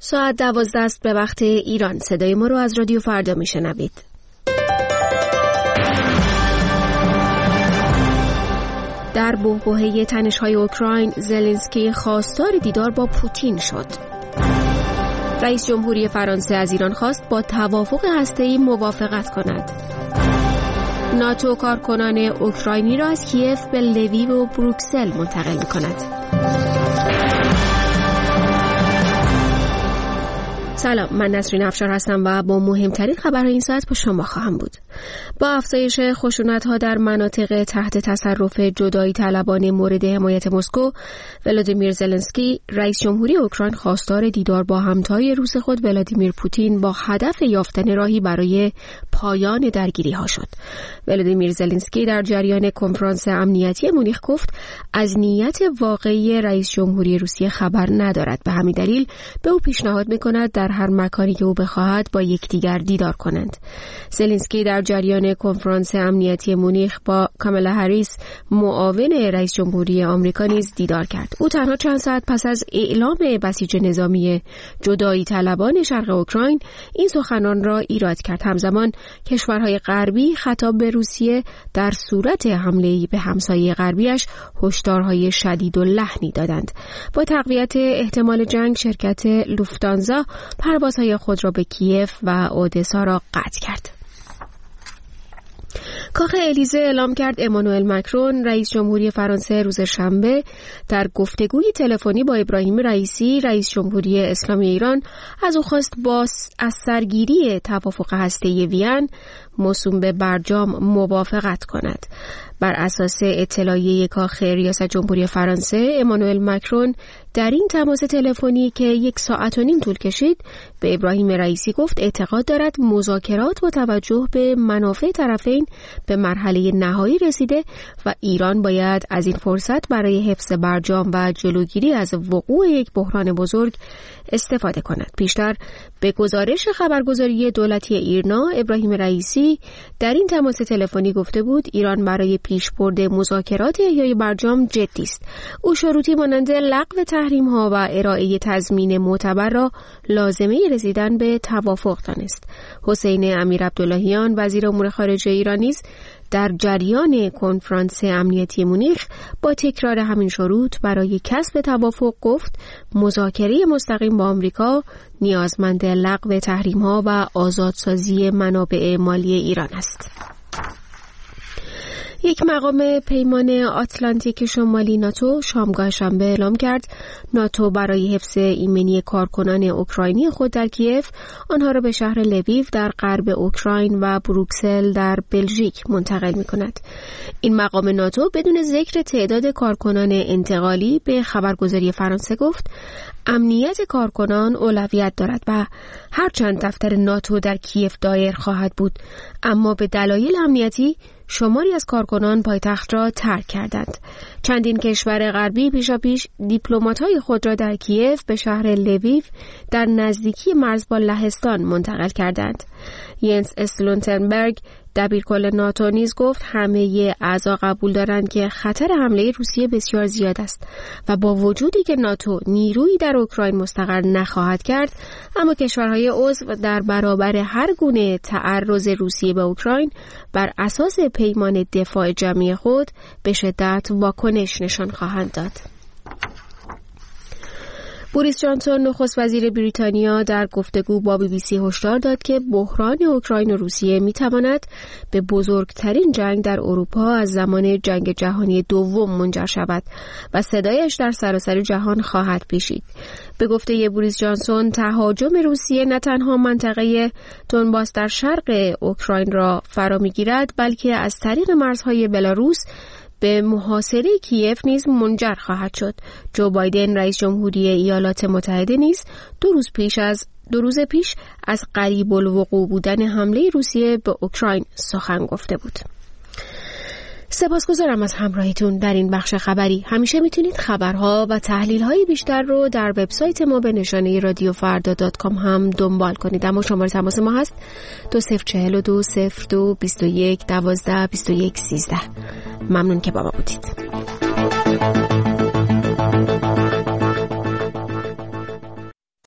ساعت 12 است به وقت ایران. صدای ما رو از رادیو فردا میشنوید. در بحبوحه تنش‌های اوکراین، زلنسکی خواستار دیدار با پوتین شد. رئیس جمهوری فرانسه از ایران خواست با توافق هسته‌ای موافقت کند. ناتو کارکنان اوکراینی را از کیف به لویو و بروکسل منتقل می‌کند. سلام، من نسرین افشار هستم و با مهمترین خبرهای این ساعت با شما خواهم بود. با افزایش خشونت‌ها در مناطق تحت تصرف جدایی طلبان مورد حمایت مسکو، ولادیمیر زلنسکی رئیس جمهوری اوکراین خواستار دیدار با همتای روس خود ولادیمیر پوتین با هدف یافتن راهی برای پایان درگیری‌ها شد. ولادیمیر زلنسکی در جریان کنفرانس امنیتی مونیخ گفت از نیت واقعی رئیس جمهوری روسیه خبر ندارد، به همین دلیل به او پیشنهاد می‌کند در هر مکانی که او بخواهد با یکدیگر دیدار کنند. زلنسکی در جریان کنفرانس امنیتی مونیخ با کامالا هریس معاون رئیس جمهوری آمریکا نیز دیدار کرد. او تنها چند ساعت پس از اعلام بسیج نظامی جدایی طلبان شرق اوکراین این سخنان را ایراد کرد. همزمان کشورهای غربی خطاب به روسیه در صورت حمله‌ای به همسایه غربیش هشدارهای شدید و لحنی دادند. با تقویت احتمال جنگ، شرکت لوفتانزا پروازهای خود را به کیف و اودسا را قطع کرد. کاخ الیزه اعلام کرد امانوئل مکرون رئیس جمهوری فرانسه روز شنبه در گفتگوی تلفنی با ابراهیم رئیسی رئیس جمهوری اسلامی ایران از او خواست از سرگیری توافق هسته‌ای وین موسوم به برجام موافقت کند. بر اساس اطلاعیه کاخ ریاست جمهوری فرانسه، امانوئل مکرون در این تماس تلفنی که 1.5 ساعت طول کشید به ابراهیم رئیسی گفت اعتقاد دارد مذاکرات با توجه به منافع طرفین به مرحله نهایی رسیده و ایران باید از این فرصت برای حفظ برجام و جلوگیری از وقوع یک بحران بزرگ استفاده کند. پیشتر به گزارش خبرگزاری دولتی ایرنا، ابراهیم رئیسی در این تماس تلفنی گفته بود ایران برای پیشبرد مذاکرات احیای برجام جدی است. او شروطی مانند لغو تحریم‌ها و ارائه تضمین معتبر را لازمه رسیدن به توافق دانست. حسین امیرعبداللهیان وزیر امور خارجه ایران نیز در جریان کنفرانس امنیتی مونیخ با تکرار همین شروط برای کسب توافق گفت مذاکره مستقیم با آمریکا نیازمند لغو تحریم‌ها و آزادسازی منابع مالی ایران است. یک مقام پیمان آتلانتیک شمالی ناتو شامگاه شنبه اعلام کرد ناتو برای حفظ ایمنی کارکنان اوکراینی خود در کیف آنها را به شهر لویو در غرب اوکراین و بروکسل در بلژیک منتقل می‌کند. این مقام ناتو بدون ذکر تعداد کارکنان انتقالی به خبرگزاری فرانسه گفت امنیت کارکنان اولویت دارد و هرچند دفتر ناتو در کیف دایر خواهد بود، اما به دلایل امنیتی شماری از کارکنان پایتخت را ترک کردند. چندین کشور غربی پیشاپیش دیپلمات‌های خود را در کیف به شهر لویو در نزدیکی مرز با لهستان منتقل کردند. ینس استولتنبرگ دبیرکل ناتو نیز گفت همه اعضا قبول دارند که خطر حمله روسیه بسیار زیاد است و با وجودی که ناتو نیرویی در اوکراین مستقر نخواهد کرد، اما کشورهای عضو در برابر هر گونه تعرض روسیه به اوکراین بر اساس پیمان دفاع جمعی خود به شدت واکنش نشان خواهند داد. بوریس جانسون نخست وزیر بریتانیا در گفتگو با BBC هشدار داد که بحران اوکراین و روسیه میتواند به بزرگترین جنگ در اروپا از زمان جنگ جهانی دوم منجر شود و صدایش در سراسر جهان خواهد پیچید. به گفته بوریس جانسون تهاجم روسیه نه تنها منطقه دونباس در شرق اوکراین را فرا میگیرد بلکه از طریق مرزهای بلاروس به محاصره کیف نیز منجر خواهد شد. جو بایدن رئیس جمهوری ایالات متحده نیز دو روز پیش از قریب الوقوع بودن حمله روسیه به اوکراین سخن گفته بود. سپاسگزارم از همراهیتون در این بخش خبری. همیشه میتونید خبرها و تحلیل‌های بیشتر رو در وبسایت ما به نشانه radiofarda.com هم دنبال کنید. اما شماره تماس ما هست 2042 02 21 12 21 13. ممنون که با ما بودید.